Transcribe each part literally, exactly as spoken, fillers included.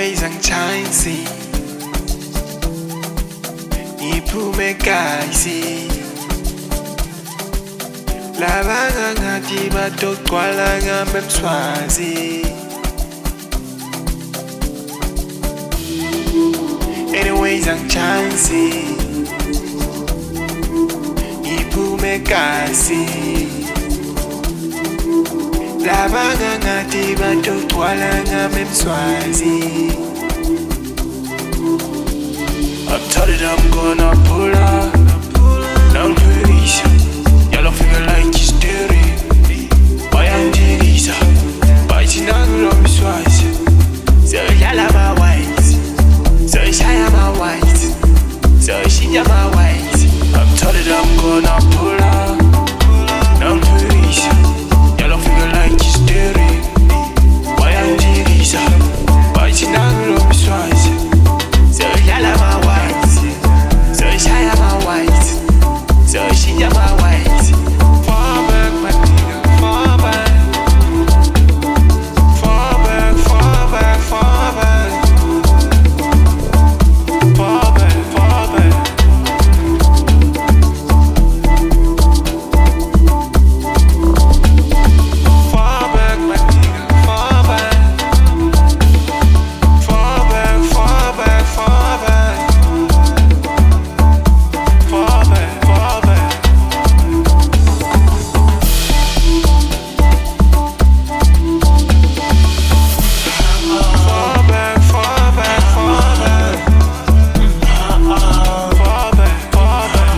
Anyways angichansi ngiphume kaisi labanga ngathi batogcwala ngami emswazi. Anyways angichansi ngiphume kaisi labanga ngathi batogcwala ngami emswazi. I'm tired, I'm gonna pull up. Now please, yellow figure like hysteria. Why I'm Lisa? Why she not love me twice? So yellow my white, so shy my white, so she my white. I'm tired, I'm gonna pull up. Now please, yellow figure like hysteria. Why I'm Lisa? Why she not love me twice? So yellow my white, so shy my white, so she my white. Fall back, my nigga, fall back. Fall back, fall back, fall back. Fall back, fall back. Fall back, my nigga, fall back. Fall back, fall back, fall back. Fall back, fall back. Fall back, fall back, fall back. Fall back, fall back.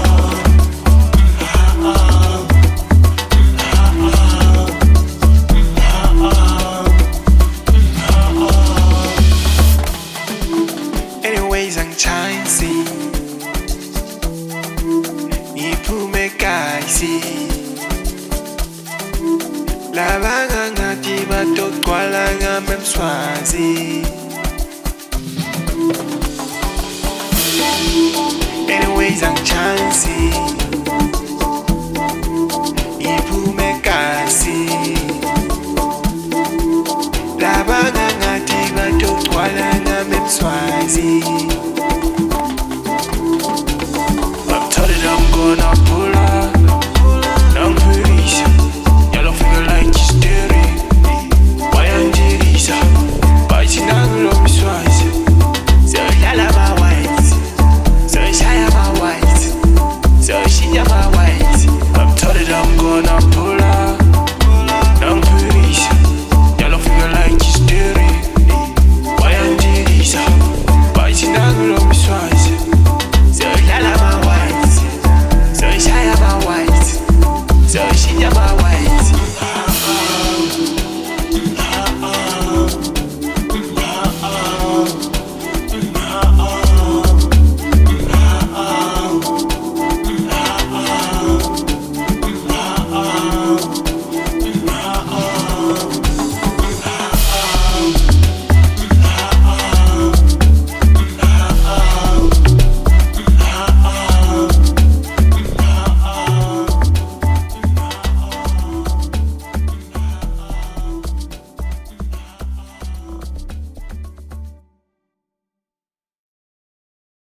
Anyways angichansi ngiphume kaisi labanga ngathi batogcwala ngami emswazi. Anyways angichansi ngiphume kaisi labanga ngathi batogcwala ngami emswazi. I'm tired, I'm gonna